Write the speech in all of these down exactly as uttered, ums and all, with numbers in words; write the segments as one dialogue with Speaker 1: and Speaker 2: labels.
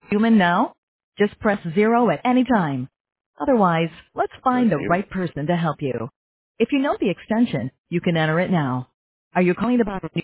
Speaker 1: Human now? Just press zero at any time. Otherwise, let's
Speaker 2: That's
Speaker 1: find the
Speaker 2: human.
Speaker 1: right person to help you. If you know the extension, you can enter it now. Are you calling about a new...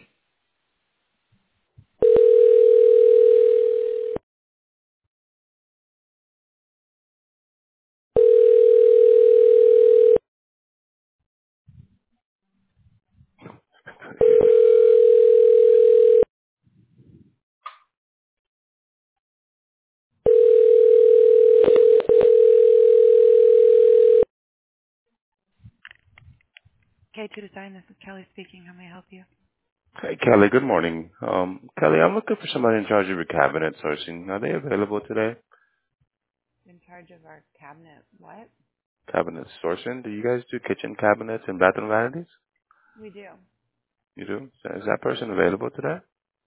Speaker 1: K two Design, this is Kelly speaking. How may I help you?
Speaker 2: Hey, Kelly, good morning. Um, Kelly, I'm looking for somebody in charge of your cabinet sourcing. Are they available today?
Speaker 1: In charge of our cabinet, what?
Speaker 2: Cabinet sourcing? Do you guys do kitchen cabinets and bathroom vanities?
Speaker 1: We do.
Speaker 2: You do? So is that person available today?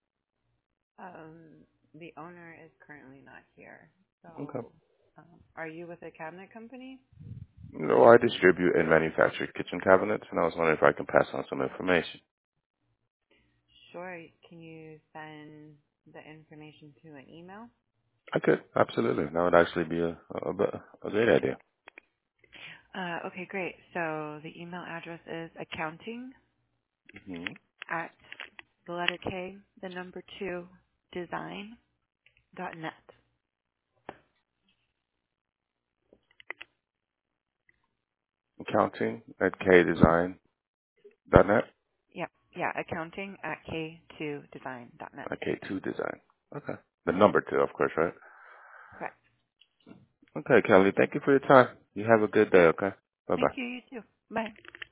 Speaker 1: Um, the owner is currently not here.
Speaker 2: Okay.
Speaker 1: So, um, are you with a cabinet company?
Speaker 2: No, I distribute and manufacture kitchen cabinets, and I was wondering if I can pass on some information.
Speaker 1: Sure. Can you send the information to an email?
Speaker 2: I could, absolutely. That would actually be a, a, a a great idea.
Speaker 1: Uh, okay, great. So the email address is accounting
Speaker 2: hmm
Speaker 1: at the letter K, the number two, design dot net.
Speaker 2: Accounting at k design dot net.
Speaker 1: Yep. Yeah, accounting at k two design dot net.
Speaker 2: At K two design. Okay. The number two, of course, right?
Speaker 1: Correct.
Speaker 2: Okay, Kelly. Thank you for your time. You have a good day, okay? Bye-bye.
Speaker 1: Thank you. You too. Bye.